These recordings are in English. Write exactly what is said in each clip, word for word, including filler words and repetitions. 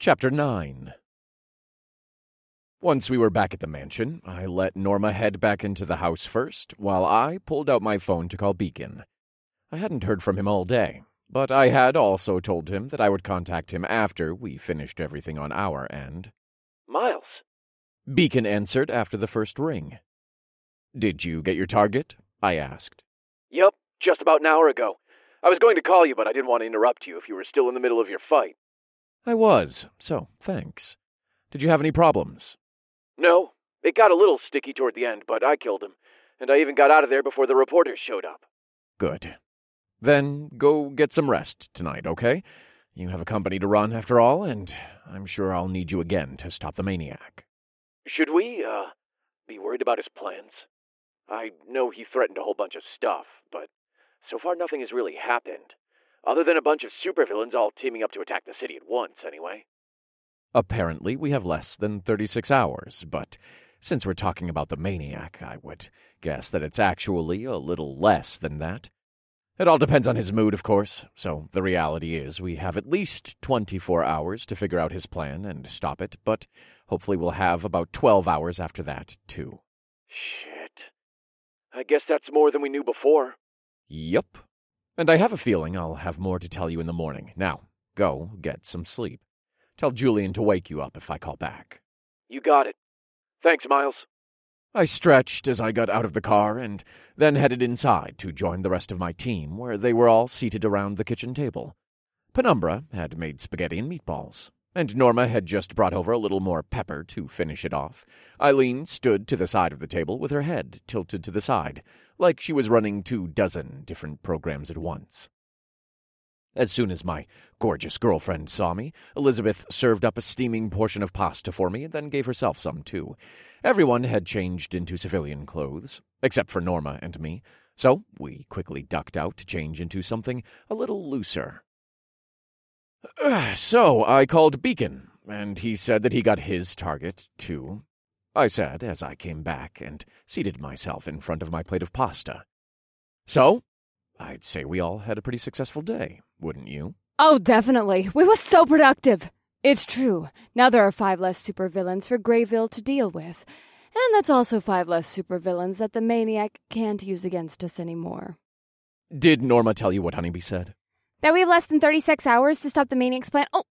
Chapter nine. Once we were back at the mansion, I let Norma head back into the house first, while I pulled out my phone to call Beacon. I hadn't heard from him all day, but I had also told him that I would contact him after we finished everything on our end. Miles. Beacon answered after the first ring. Did you get your target? I asked. Yep, just about an hour ago. I was going to call you, but I didn't want to interrupt you if you were still in the middle of your fight. I was, so thanks. Did you have any problems? No, it got a little sticky toward the end, but I killed him, and I even got out of there before the reporters showed up. Good. Then go get some rest tonight, okay? You have a company to run after all, and I'm sure I'll need you again to stop the maniac. Should we, uh, be worried about his plans? I know he threatened a whole bunch of stuff, but so far nothing has really happened. Other than a bunch of supervillains all teaming up to attack the city at once, anyway. Apparently, we have less than thirty-six hours, but since we're talking about the maniac, I would guess that it's actually a little less than that. It all depends on his mood, of course, so the reality is we have at least twenty-four hours to figure out his plan and stop it, but hopefully we'll have about twelve hours after that, too. Shit. I guess that's more than we knew before. Yup. And I have a feeling I'll have more to tell you in the morning. Now, go get some sleep. Tell Julian to wake you up if I call back. You got it. Thanks, Miles. I stretched as I got out of the car and then headed inside to join the rest of my team, where they were all seated around the kitchen table. Penumbra had made spaghetti and meatballs, and Norma had just brought over a little more pepper to finish it off. Eileen stood to the side of the table with her head tilted to the side, like she was running two dozen different programs at once. As soon as my gorgeous girlfriend saw me, Elizabeth served up a steaming portion of pasta for me and then gave herself some, too. Everyone had changed into civilian clothes, except for Norma and me, so we quickly ducked out to change into something a little looser. So I called Beacon, and he said that he got his target, too. I said as I came back and seated myself in front of my plate of pasta. So, I'd say we all had a pretty successful day, wouldn't you? Oh, definitely. We were so productive. It's true. Now there are five less supervillains for Grayville to deal with. And that's also five less supervillains that the maniac can't use against us anymore. Did Norma tell you what Honeybee said? That we have less than thirty-six hours to stop the maniac's plan? Oh,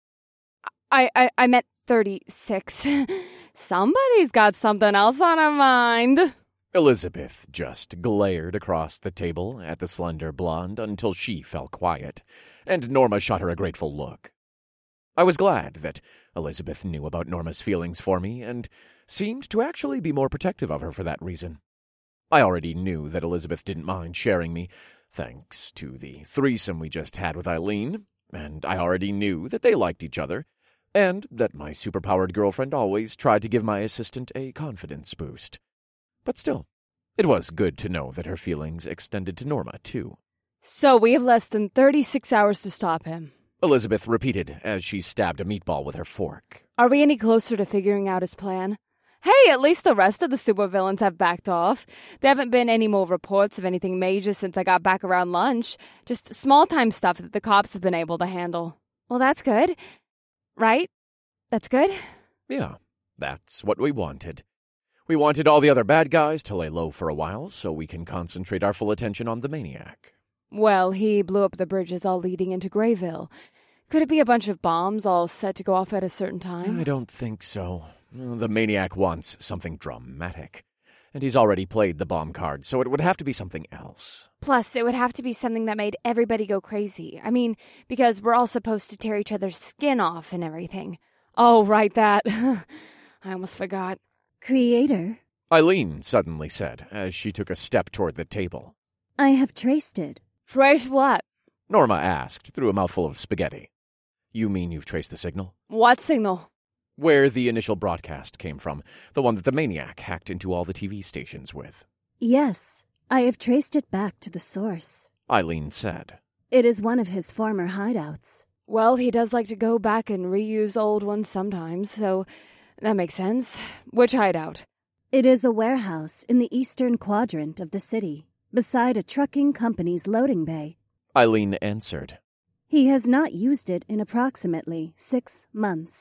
I, I, I meant thirty-six. Somebody's got something else on her mind. Elizabeth just glared across the table at the slender blonde until she fell quiet, and Norma shot her a grateful look. I was glad that Elizabeth knew about Norma's feelings for me and seemed to actually be more protective of her for that reason. I already knew that Elizabeth didn't mind sharing me, thanks to the threesome we just had with Eileen, and I already knew that they liked each other, and that my superpowered girlfriend always tried to give my assistant a confidence boost. But still, it was good to know that her feelings extended to Norma, too. So we have less than thirty-six hours to stop him, Elizabeth repeated as she stabbed a meatball with her fork. Are we any closer to figuring out his plan? Hey, at least the rest of the supervillains have backed off. There haven't been any more reports of anything major since I got back around lunch. Just small-time stuff that the cops have been able to handle. Well, that's good. Right? That's good? Yeah, that's what we wanted. We wanted all the other bad guys to lay low for a while so we can concentrate our full attention on the maniac. Well, he blew up the bridges all leading into Grayville. Could it be a bunch of bombs all set to go off at a certain time? I don't think so. The maniac wants something dramatic. And he's already played the bomb card, so it would have to be something else. Plus, it would have to be something that made everybody go crazy. I mean, because we're all supposed to tear each other's skin off and everything. Oh, right, that. I almost forgot. Creator, Eileen suddenly said as she took a step toward the table. I have traced it. Traced what? Norma asked through a mouthful of spaghetti. You mean you've traced the signal? What signal? Where the initial broadcast came from, the one that the maniac hacked into all the T V stations with. Yes, I have traced it back to the source, Eileen said. It is one of his former hideouts. Well, he does like to go back and reuse old ones sometimes, so that makes sense. Which hideout? It is a warehouse in the eastern quadrant of the city, beside a trucking company's loading bay. Eileen answered. He has not used it in approximately six months.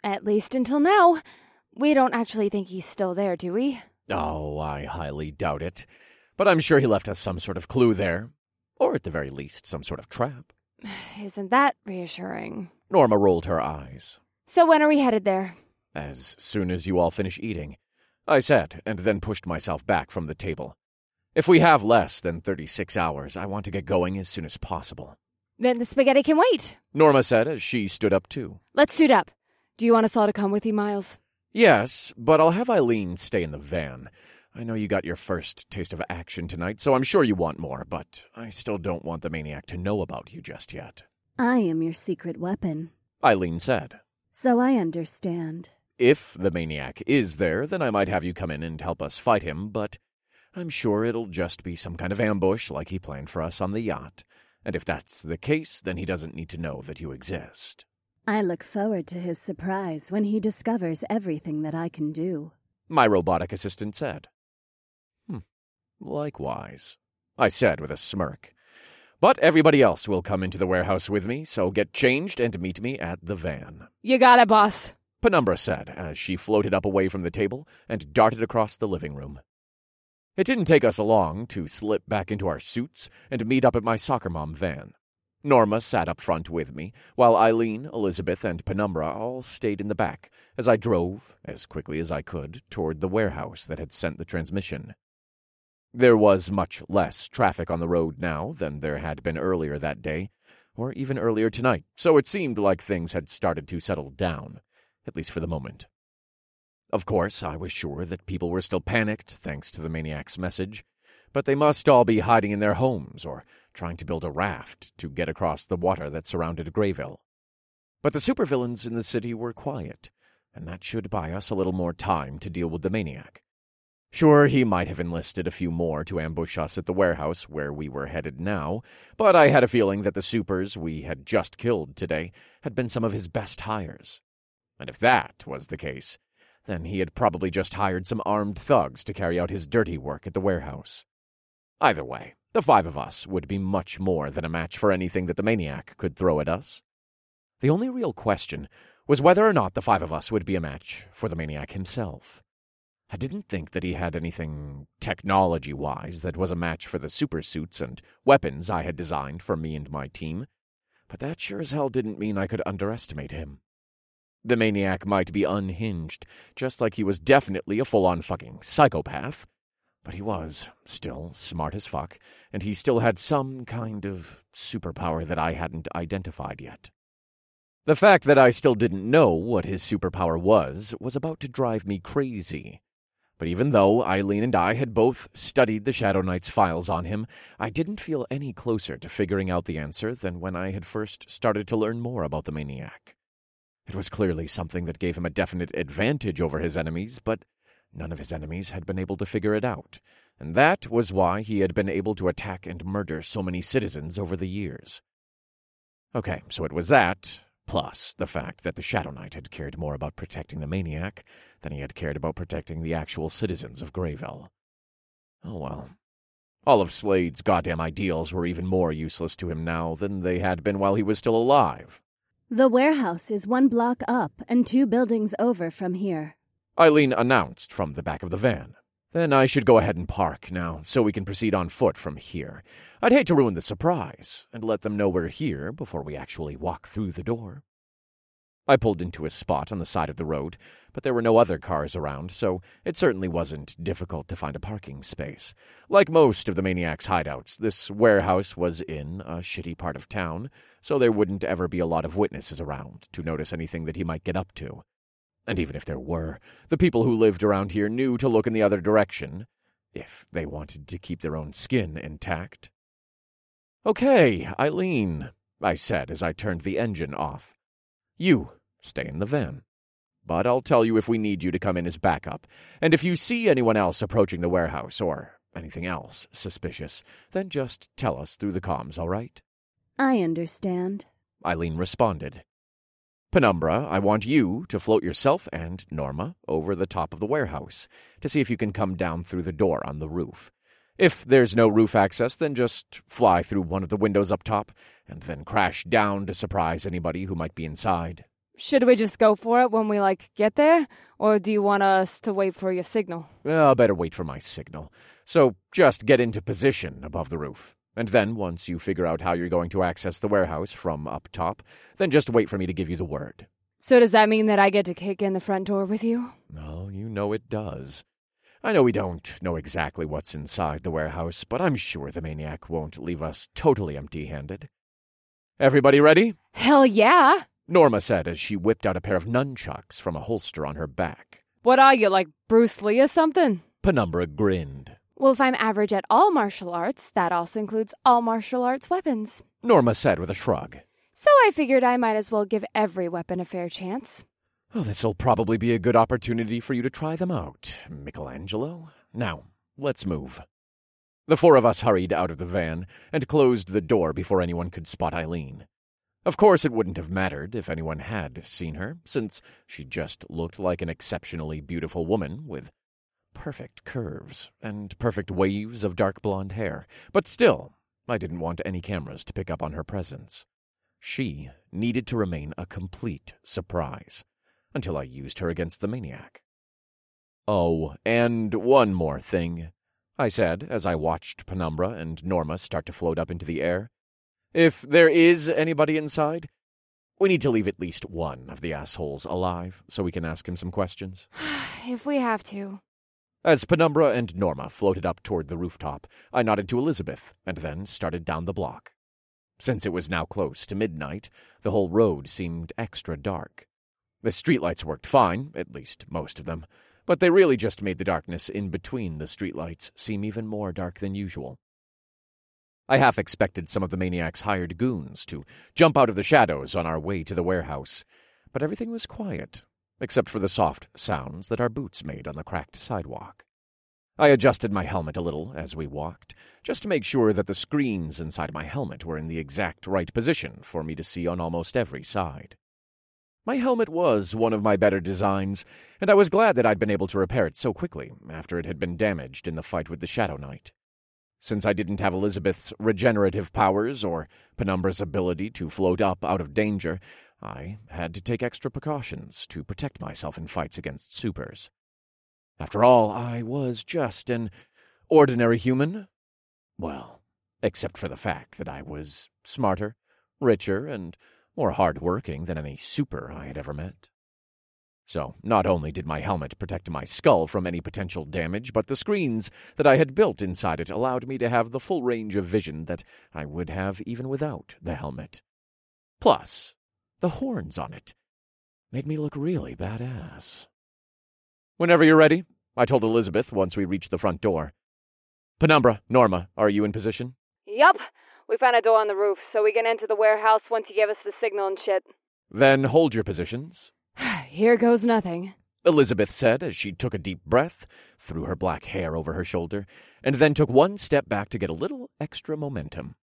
At least until now. We don't actually think he's still there, do we? Oh, I highly doubt it. But I'm sure he left us some sort of clue there. Or at the very least, some sort of trap. Isn't that reassuring? Norma rolled her eyes. So when are we headed there? As soon as you all finish eating, I said, and then pushed myself back from the table. If we have less than thirty-six hours, I want to get going as soon as possible. Then the spaghetti can wait, Norma said as she stood up too. Let's suit up. Do you want us all to come with you, Miles? Yes, but I'll have Eileen stay in the van. I know you got your first taste of action tonight, so I'm sure you want more, but I still don't want the maniac to know about you just yet. I am your secret weapon, Eileen said. So I understand. If the maniac is there, then I might have you come in and help us fight him, but I'm sure it'll just be some kind of ambush like he planned for us on the yacht. And if that's the case, then he doesn't need to know that you exist. I look forward to his surprise when he discovers everything that I can do, My robotic assistant said. Hmm, likewise, I said with a smirk. But everybody else will come into the warehouse with me, so get changed and meet me at the van. You got it, boss. Penumbra said as she floated up away from the table and darted across the living room. It didn't take us long to slip back into our suits and meet up at my soccer mom van. Norma sat up front with me, while Eileen, Elizabeth, and Penumbra all stayed in the back as I drove, as quickly as I could, toward the warehouse that had sent the transmission. There was much less traffic on the road now than there had been earlier that day, or even earlier tonight, so it seemed like things had started to settle down, at least for the moment. Of course, I was sure that people were still panicked, thanks to the maniac's message, but they must all be hiding in their homes or trying to build a raft to get across the water that surrounded Grayville. But the supervillains in the city were quiet, and that should buy us a little more time to deal with the maniac. Sure, he might have enlisted a few more to ambush us at the warehouse where we were headed now, but I had a feeling that the supers we had just killed today had been some of his best hires. And if that was the case, then he had probably just hired some armed thugs to carry out his dirty work at the warehouse. Either way, the five of us would be much more than a match for anything that the maniac could throw at us. The only real question was whether or not the five of us would be a match for the maniac himself. I didn't think that he had anything technology-wise that was a match for the supersuits and weapons I had designed for me and my team, but that sure as hell didn't mean I could underestimate him. The maniac might be unhinged, just like he was definitely a full-on fucking psychopath, but he was still smart as fuck, and he still had some kind of superpower that I hadn't identified yet. The fact that I still didn't know what his superpower was was about to drive me crazy. But even though Eileen and I had both studied the Shadow Knight's files on him, I didn't feel any closer to figuring out the answer than when I had first started to learn more about the maniac. It was clearly something that gave him a definite advantage over his enemies, but none of his enemies had been able to figure it out, and that was why he had been able to attack and murder so many citizens over the years. Okay, so it was that, plus the fact that the Shadow Knight had cared more about protecting the maniac than he had cared about protecting the actual citizens of Grayville. Oh well. All of Slade's goddamn ideals were even more useless to him now than they had been while he was still alive. The warehouse is one block up and two buildings over from here, Eileen announced from the back of the van. Then I should go ahead and park now, so we can proceed on foot from here. I'd hate to ruin the surprise, and let them know we're here before we actually walk through the door. I pulled into a spot on the side of the road, but there were no other cars around, so it certainly wasn't difficult to find a parking space. Like most of the maniac's hideouts, this warehouse was in a shitty part of town, so there wouldn't ever be a lot of witnesses around to notice anything that he might get up to. And even if there were, the people who lived around here knew to look in the other direction, if they wanted to keep their own skin intact. "Okay, Eileen," I said as I turned the engine off. "You stay in the van. But I'll tell you if we need you to come in as backup, and if you see anyone else approaching the warehouse or anything else suspicious, then just tell us through the comms, all right?" I understand, Eileen responded. "Penumbra, I want you to float yourself and Norma over the top of the warehouse to see if you can come down through the door on the roof. If there's no roof access, then just fly through one of the windows up top and then crash down to surprise anybody who might be inside. Should we just go for it when we, like, get there? Or do you want us to wait for your signal? Well, better wait for my signal. So just get into position above the roof. And then, once you figure out how you're going to access the warehouse from up top, then just wait for me to give you the word. So does that mean that I get to kick in the front door with you? Oh, you know it does. I know we don't know exactly what's inside the warehouse, but I'm sure the maniac won't leave us totally empty-handed. Everybody ready? Hell yeah! Norma said as she whipped out a pair of nunchucks from a holster on her back. What are you, like Bruce Lee or something? Penumbra grinned. Well, if I'm average at all martial arts, that also includes all martial arts weapons. Norma said with a shrug. So I figured I might as well give every weapon a fair chance. Well, this'll probably be a good opportunity for you to try them out, Michelangelo. Now, let's move. The four of us hurried out of the van and closed the door before anyone could spot Eileen. Of course, it wouldn't have mattered if anyone had seen her, since she just looked like an exceptionally beautiful woman with perfect curves and perfect waves of dark blonde hair. But still, I didn't want any cameras to pick up on her presence. She needed to remain a complete surprise until I used her against the maniac. Oh, and one more thing, I said as I watched Penumbra and Norma start to float up into the air. If there is anybody inside, we need to leave at least one of the assholes alive so we can ask him some questions. If we have to. As Penumbra and Norma floated up toward the rooftop, I nodded to Elizabeth and then started down the block. Since it was now close to midnight, the whole road seemed extra dark. The streetlights worked fine, at least most of them, but they really just made the darkness in between the streetlights seem even more dark than usual. I half expected some of the maniac's hired goons to jump out of the shadows on our way to the warehouse, but everything was quiet, except for the soft sounds that our boots made on the cracked sidewalk. I adjusted my helmet a little as we walked, just to make sure that the screens inside my helmet were in the exact right position for me to see on almost every side. My helmet was one of my better designs, and I was glad that I'd been able to repair it so quickly after it had been damaged in the fight with the Shadow Knight. Since I didn't have Elizabeth's regenerative powers or Penumbra's ability to float up out of danger, I had to take extra precautions to protect myself in fights against supers. After all, I was just an ordinary human. Well, except for the fact that I was smarter, richer, and more hard-working than any super I had ever met. So, not only did my helmet protect my skull from any potential damage, but the screens that I had built inside it allowed me to have the full range of vision that I would have even without the helmet. Plus, the horns on it made me look really badass. Whenever you're ready, I told Elizabeth once we reached the front door. Penumbra, Norma, are you in position? Yup. We found a door on the roof, so we can enter the warehouse once you give us the signal and shit. Then hold your positions. Here goes nothing, Elizabeth said as she took a deep breath, threw her black hair over her shoulder, and then took one step back to get a little extra momentum.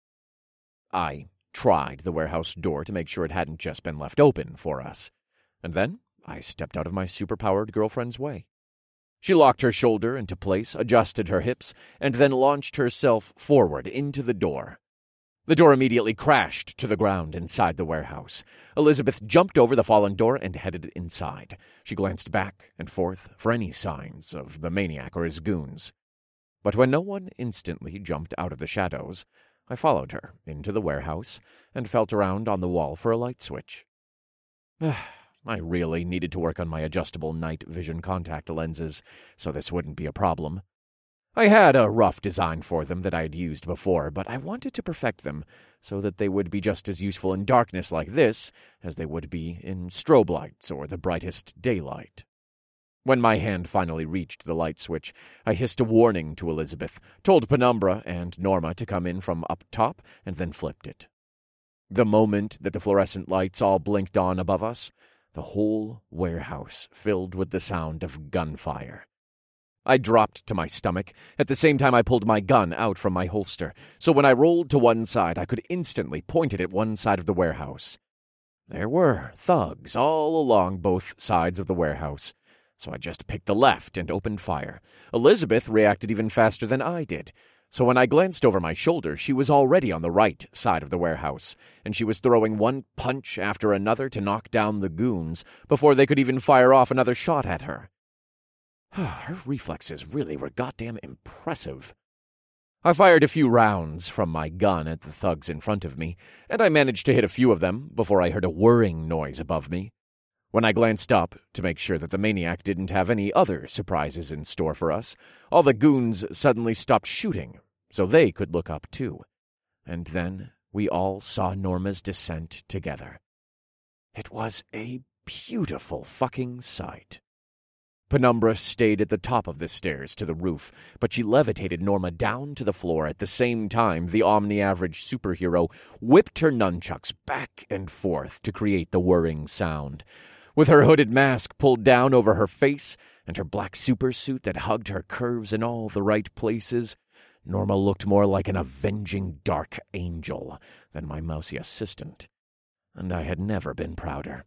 I tried the warehouse door to make sure it hadn't just been left open for us, and then I stepped out of my superpowered girlfriend's way. She locked her shoulder into place, adjusted her hips, and then launched herself forward into the door. The door immediately crashed to the ground inside the warehouse. Elizabeth jumped over the fallen door and headed inside. She glanced back and forth for any signs of the maniac or his goons. But when no one instantly jumped out of the shadows, I followed her into the warehouse and felt around on the wall for a light switch. I really needed to work on my adjustable night vision contact lenses, so this wouldn't be a problem. I had a rough design for them that I had used before, but I wanted to perfect them so that they would be just as useful in darkness like this as they would be in strobe lights or the brightest daylight. When my hand finally reached the light switch, I hissed a warning to Elizabeth, told Penumbra and Norma to come in from up top, and then flipped it. The moment that the fluorescent lights all blinked on above us, the whole warehouse filled with the sound of gunfire. I dropped to my stomach. At the same time, I pulled my gun out from my holster, so when I rolled to one side, I could instantly point it at one side of the warehouse. There were thugs all along both sides of the warehouse, so I just picked the left and opened fire. Elizabeth reacted even faster than I did, So when I glanced over my shoulder, she was already on the right side of the warehouse, and she was throwing one punch after another to knock down the goons before they could even fire off another shot at her. Her reflexes really were goddamn impressive. I fired a few rounds from my gun at the thugs in front of me, and I managed to hit a few of them before I heard a whirring noise above me. When I glanced up to make sure that the maniac didn't have any other surprises in store for us, all the goons suddenly stopped shooting, so they could look up too. And then we all saw Norma's descent together. It was a beautiful fucking sight. Penumbra stayed at the top of the stairs to the roof, but she levitated Norma down to the floor at the same time the omni-average superhero whipped her nunchucks back and forth to create the whirring sound. With her hooded mask pulled down over her face and her black supersuit that hugged her curves in all the right places, Norma looked more like an avenging dark angel than my mousy assistant, and I had never been prouder.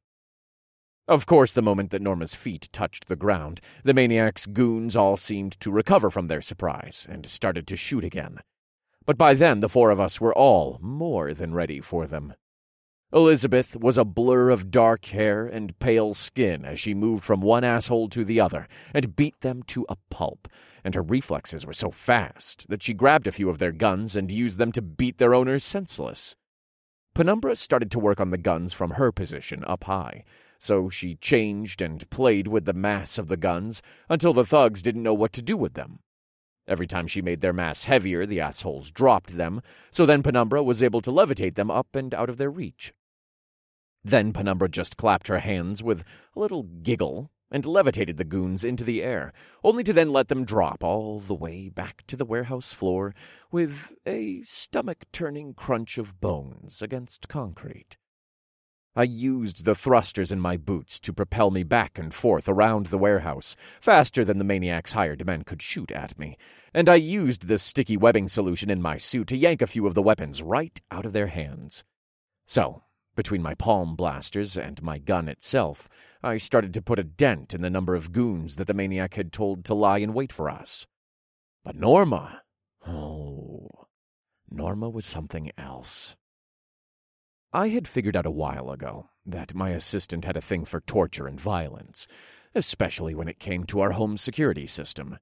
Of course, the moment that Norma's feet touched the ground, the maniac's goons all seemed to recover from their surprise and started to shoot again. But by then, the four of us were all more than ready for them. Elizabeth was a blur of dark hair and pale skin as she moved from one asshole to the other and beat them to a pulp, and her reflexes were so fast that she grabbed a few of their guns and used them to beat their owners senseless. Penumbra started to work on the guns from her position up high, so she changed and played with the mass of the guns until the thugs didn't know what to do with them. Every time she made their mass heavier, the assholes dropped them, so then Penumbra was able to levitate them up and out of their reach. Then Penumbra just clapped her hands with a little giggle and levitated the goons into the air, only to then let them drop all the way back to the warehouse floor with a stomach-turning crunch of bones against concrete. I used the thrusters in my boots to propel me back and forth around the warehouse, faster than the maniac's hired men could shoot at me, and I used the sticky webbing solution in my suit to yank a few of the weapons right out of their hands. So, between my palm blasters and my gun itself, I started to put a dent in the number of goons that the maniac had told to lie in wait for us. But Norma, oh, Norma was something else. I had figured out a while ago that my assistant had a thing for torture and violence, especially when it came to our home security system.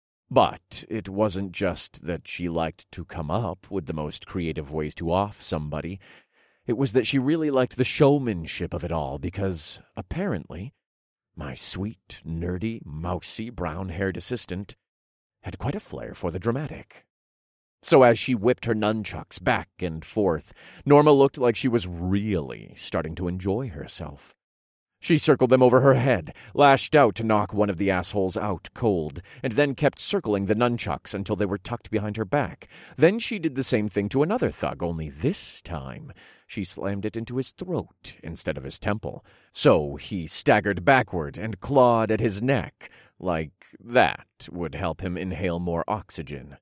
But it wasn't just that she liked to come up with the most creative ways to off somebody. It was that she really liked the showmanship of it all because, apparently, my sweet, nerdy, mousy, brown-haired assistant had quite a flair for the dramatic. So as she whipped her nunchucks back and forth, Norma looked like she was really starting to enjoy herself. She circled them over her head, lashed out to knock one of the assholes out cold, and then kept circling the nunchucks until they were tucked behind her back. Then she did the same thing to another thug, only this time she slammed it into his throat instead of his temple. So he staggered backward and clawed at his neck, like that would help him inhale more oxygen.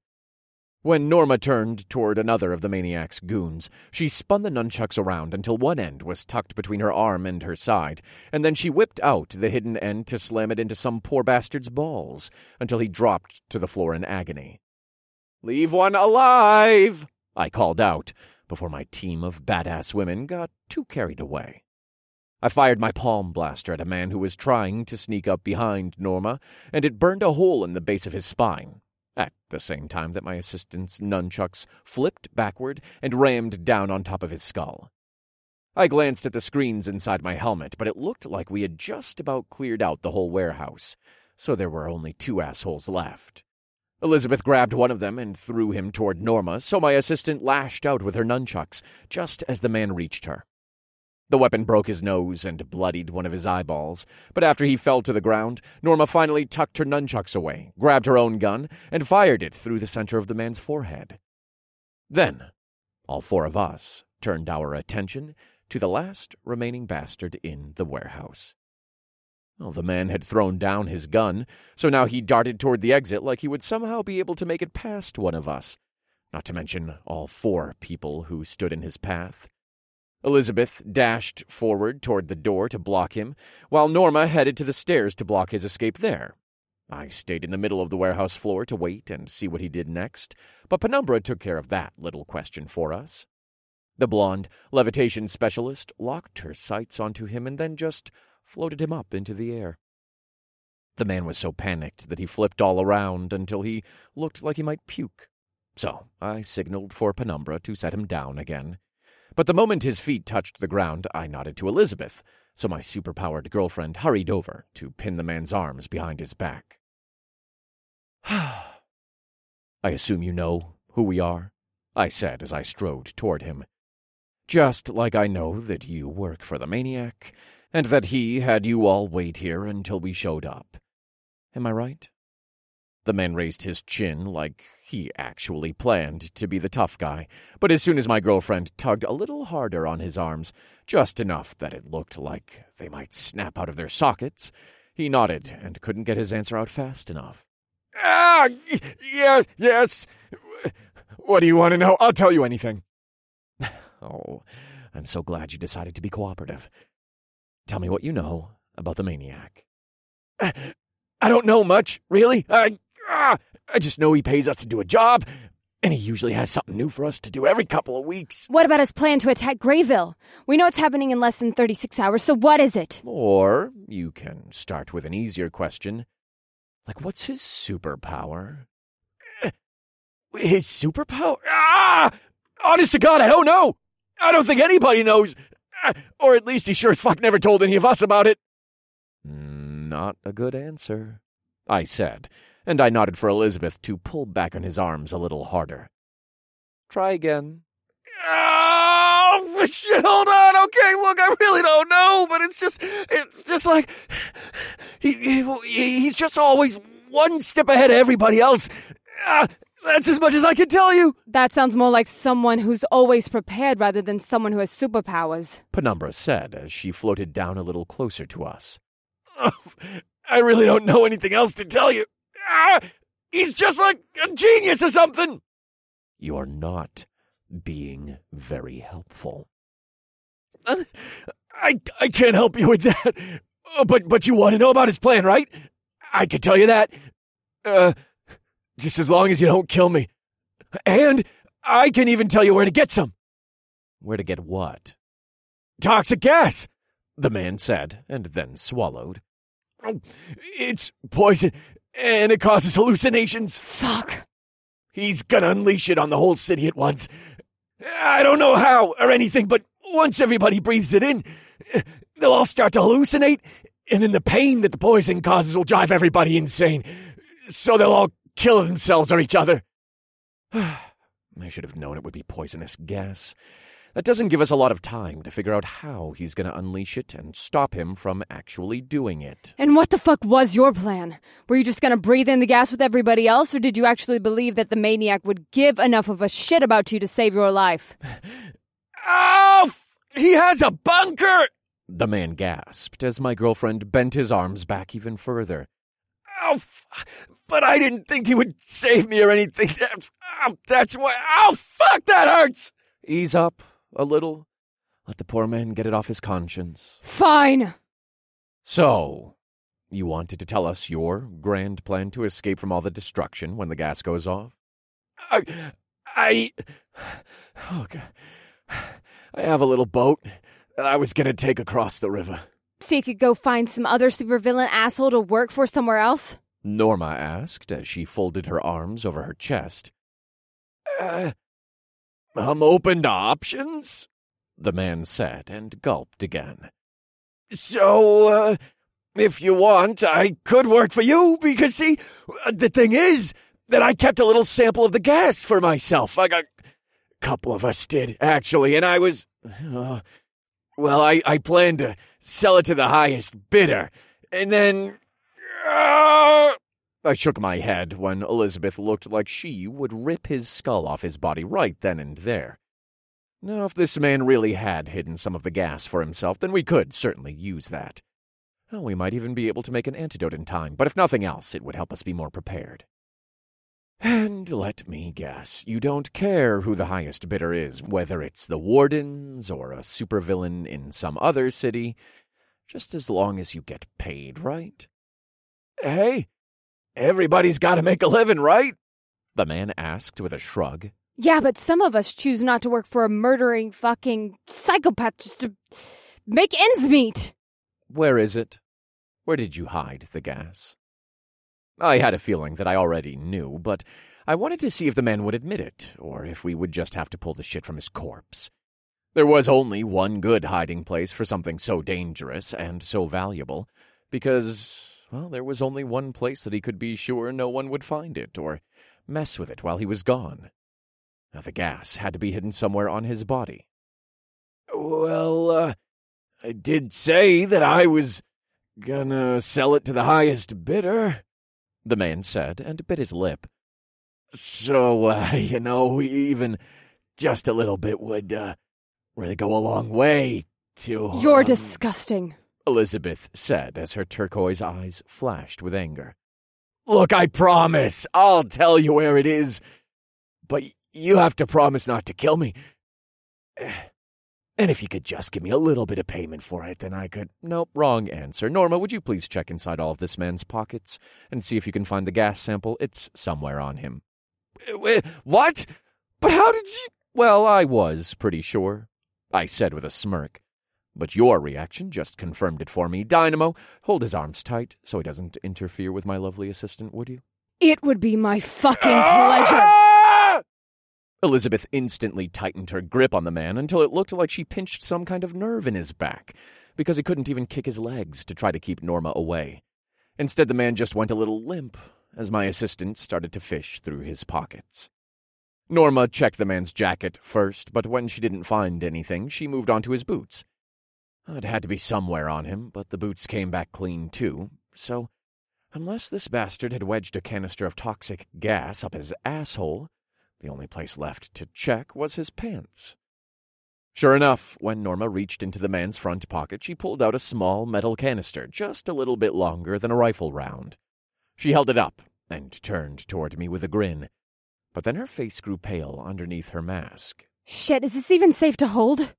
When Norma turned toward another of the maniac's goons, she spun the nunchucks around until one end was tucked between her arm and her side, and then she whipped out the hidden end to slam it into some poor bastard's balls, until he dropped to the floor in agony. "Leave one alive!" I called out, before my team of badass women got too carried away. I fired my palm blaster at a man who was trying to sneak up behind Norma, and it burned a hole in the base of his spine, at the same time that my assistant's nunchucks flipped backward and rammed down on top of his skull. I glanced at the screens inside my helmet, but it looked like we had just about cleared out the whole warehouse, so there were only two assholes left. Elizabeth grabbed one of them and threw him toward Norma, so my assistant lashed out with her nunchucks just as the man reached her. The weapon broke his nose and bloodied one of his eyeballs, but after he fell to the ground, Norma finally tucked her nunchucks away, grabbed her own gun, and fired it through the center of the man's forehead. Then, all four of us turned our attention to the last remaining bastard in the warehouse. Well, the man had thrown down his gun, so now he darted toward the exit like he would somehow be able to make it past one of us, not to mention all four people who stood in his path. Elizabeth dashed forward toward the door to block him, while Norma headed to the stairs to block his escape there. I stayed in the middle of the warehouse floor to wait and see what he did next, but Penumbra took care of that little question for us. The blonde levitation specialist locked her sights onto him and then just floated him up into the air. The man was so panicked that he flipped all around until he looked like he might puke. So I signaled for Penumbra to set him down again. But the moment his feet touched the ground, I nodded to Elizabeth, so my superpowered girlfriend hurried over to pin the man's arms behind his back. I assume you know who we are, I said as I strode toward him. Just like I know that you work for the Maniac, and that he had you all wait here until we showed up. Am I right? The man raised his chin like he actually planned to be the tough guy, but as soon as my girlfriend tugged a little harder on his arms, just enough that it looked like they might snap out of their sockets, he nodded and couldn't get his answer out fast enough. Ah, yeah, yes. What do you want to know? I'll tell you anything. Oh, I'm so glad you decided to be cooperative. Tell me what you know about the Maniac. I don't know much, really. I, uh, I just know he pays us to do a job, and he usually has something new for us to do every couple of weeks. What about his plan to attack Grayville? We know it's happening in less than thirty-six hours, so what is it? Or you can start with an easier question. Like, what's his superpower? His superpower? Ah! Honest to God, I don't know. I don't think anybody knows. Or at least he sure as fuck never told any of us about it. Not a good answer, I said, and I nodded for Elizabeth to pull back on his arms a little harder. Try again. Oh, shit, hold on. Okay, look, I really don't know, but it's just, it's just like, he, he he's just always one step ahead of everybody else. Uh, that's as much as I can tell you. That sounds more like someone who's always prepared rather than someone who has superpowers, Penumbra said as she floated down a little closer to us. Oh, I really don't know anything else to tell you. Ah, he's just like a genius or something. You're not being very helpful. Uh, I I can't help you with that. Uh, but but you want to know about his plan, right? I can tell you that. Uh, just as long as you don't kill me. And I can even tell you where to get some. Where to get what? Toxic gas, the man said, and then swallowed. It's poison, and it causes hallucinations. Fuck. He's gonna unleash it on the whole city at once. I don't know how or anything, but once everybody breathes it in, they'll all start to hallucinate, and then the pain that the poison causes will drive everybody insane. So they'll all kill themselves or each other. I should have known it would be poisonous gas. That doesn't give us a lot of time to figure out how he's going to unleash it and stop him from actually doing it. And what the fuck was your plan? Were you just going to breathe in the gas with everybody else, or did you actually believe that the Maniac would give enough of a shit about you to save your life? Oh, he has a bunker! The man gasped as my girlfriend bent his arms back even further. Oh, f- but I didn't think he would save me or anything. Oh, that's why. Oh, fuck, that hurts! Ease up a little. Let the poor man get it off his conscience. Fine. So, you wanted to tell us your grand plan to escape from all the destruction when the gas goes off? I... I... Oh, God. I have a little boat that I was going to take across the river. So you could go find some other supervillain asshole to work for somewhere else? Norma asked as she folded her arms over her chest. Uh... I'm open to options, the man said, and gulped again. So, uh, if you want, I could work for you, because, see, the thing is that I kept a little sample of the gas for myself. Like a couple of us did, actually, and I was, uh, well, I, I planned to sell it to the highest bidder, and then, uh, I shook my head when Elizabeth looked like she would rip his skull off his body right then and there. Now, if this man really had hidden some of the gas for himself, then we could certainly use that. Well, we might even be able to make an antidote in time, but if nothing else, it would help us be more prepared. And let me guess, you don't care who the highest bidder is, whether it's the Wardens or a supervillain in some other city, just as long as you get paid, right? Hey, Everybody's got to make a living, right? The man asked with a shrug. Yeah, but some of us choose not to work for a murdering fucking psychopath just to make ends meet. Where is it? Where did you hide the gas? I had a feeling that I already knew, but I wanted to see if the man would admit it, or if we would just have to pull the shit from his corpse. There was only one good hiding place for something so dangerous and so valuable, because, well, there was only one place that he could be sure no one would find it, or mess with it while he was gone. Now, the gas had to be hidden somewhere on his body. Well, uh, I did say that I was gonna sell it to the highest bidder, the man said, and bit his lip. So, uh, you know, even just a little bit would, uh, really go a long way to... You're um, disgusting, Elizabeth said as her turquoise eyes flashed with anger. Look, I promise, I'll tell you where it is, but you have to promise not to kill me. And if you could just give me a little bit of payment for it, then I could... Nope, wrong answer. Norma, would you please check inside all of this man's pockets and see if you can find the gas sample? It's somewhere on him. What? But how did you... Well, I was pretty sure, I said with a smirk. But your reaction just confirmed it for me. Dynamo, hold his arms tight so he doesn't interfere with my lovely assistant, would you? It would be my fucking pleasure. Ah! Elizabeth instantly tightened her grip on the man until it looked like she pinched some kind of nerve in his back, because he couldn't even kick his legs to try to keep Norma away. Instead, the man just went a little limp as my assistant started to fish through his pockets. Norma checked the man's jacket first, but when she didn't find anything, she moved on to his boots. It had to be somewhere on him, but the boots came back clean too, so unless this bastard had wedged a canister of toxic gas up his asshole, the only place left to check was his pants. Sure enough, when Norma reached into the man's front pocket, she pulled out a small metal canister, just a little bit longer than a rifle round. She held it up and turned toward me with a grin, but then her face grew pale underneath her mask. Shit, is this even safe to hold?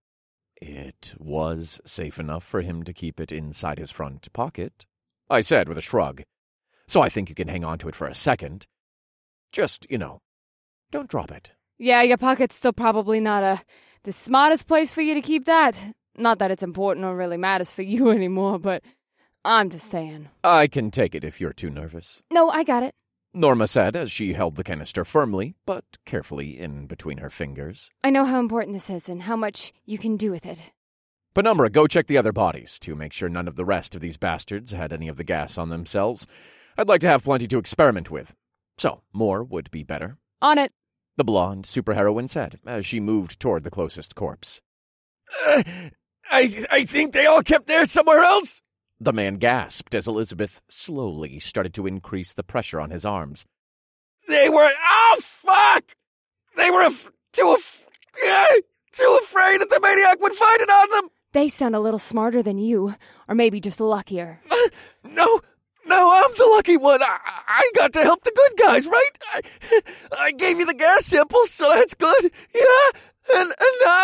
It was safe enough for him to keep it inside his front pocket, I said with a shrug. So I think you can hang on to it for a second. Just, you know, don't drop it. Yeah, your pocket's still probably not a the smartest place for you to keep that. Not that it's important or really matters for you anymore, but I'm just saying. I can take it if you're too nervous. No, I got it, Norma said as she held the canister firmly, but carefully in between her fingers. I know how important this is and how much you can do with it. Penumbra, go check the other bodies to make sure none of the rest of these bastards had any of the gas on themselves. I'd like to have plenty to experiment with. So, more would be better. On it. The blonde superheroine said as she moved toward the closest corpse. Uh, I, I think they all kept theirs somewhere else. The man gasped as Elizabeth slowly started to increase the pressure on his arms. They were... Oh, fuck! They were af- too, af- uh, too afraid that the maniac would find it on them! They sound a little smarter than you, or maybe just luckier. Uh, no, no, I'm the lucky one. I, I got to help the good guys, right? I, I gave you the gas sample, so that's good. Yeah, and, and now...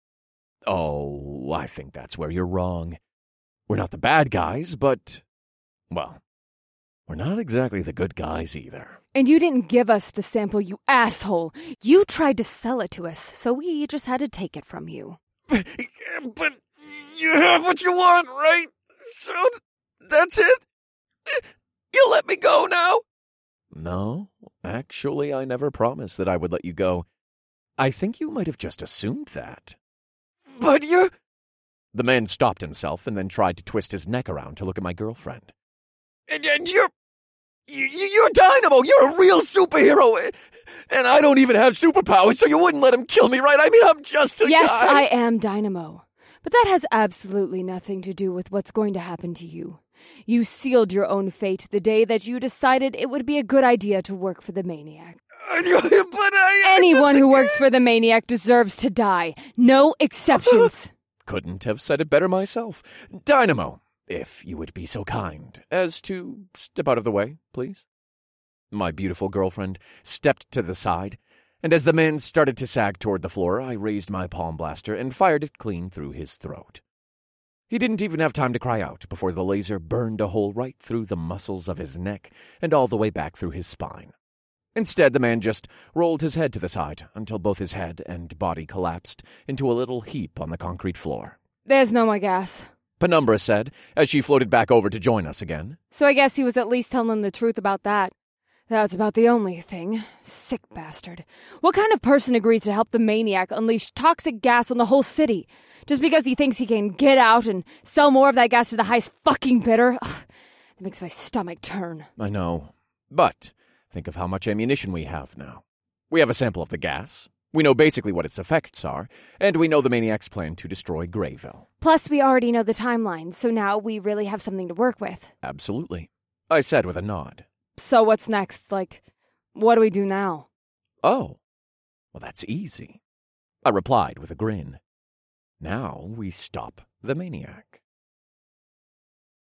Oh, I think that's where you're wrong. We're not the bad guys, but, well, we're not exactly the good guys either. And you didn't give us the sample, you asshole. You tried to sell it to us, so we just had to take it from you. But you have what you want, right? So that's it? You'll let me go now? No, actually, I never promised that I would let you go. I think you might have just assumed that. But you're... The man stopped himself and then tried to twist his neck around to look at my girlfriend. And, and you're... You, you're Dynamo. You're a real superhero. And I don't even have superpowers, so you wouldn't let him kill me, right? I mean, I'm just a Yes, guy. I am Dynamo. But that has absolutely nothing to do with what's going to happen to you. You sealed your own fate the day that you decided it would be a good idea to work for the Maniac. But I... Anyone just... who works for the Maniac deserves to die. No exceptions. Couldn't have said it better myself. Dynamo, if you would be so kind as to step out of the way, please. My beautiful girlfriend stepped to the side, and as the man started to sag toward the floor, I raised my palm blaster and fired it clean through his throat. He didn't even have time to cry out before the laser burned a hole right through the muscles of his neck and all the way back through his spine. Instead, the man just rolled his head to the side until both his head and body collapsed into a little heap on the concrete floor. There's no more gas. Penumbra said, as she floated back over to join us again. So I guess he was at least telling the truth about that. That's about the only thing. Sick bastard. What kind of person agrees to help the maniac unleash toxic gas on the whole city? Just because he thinks he can get out and sell more of that gas to the highest fucking bidder? Ugh, it makes my stomach turn. I know. But think of how much ammunition we have now. We have a sample of the gas. We know basically what its effects are, and we know the maniac's plan to destroy Grayville. Plus, we already know the timeline, so now we really have something to work with. Absolutely, I said with a nod. So what's next? Like, what do we do now? Oh, well, that's easy, I replied with a grin. Now we stop the maniac.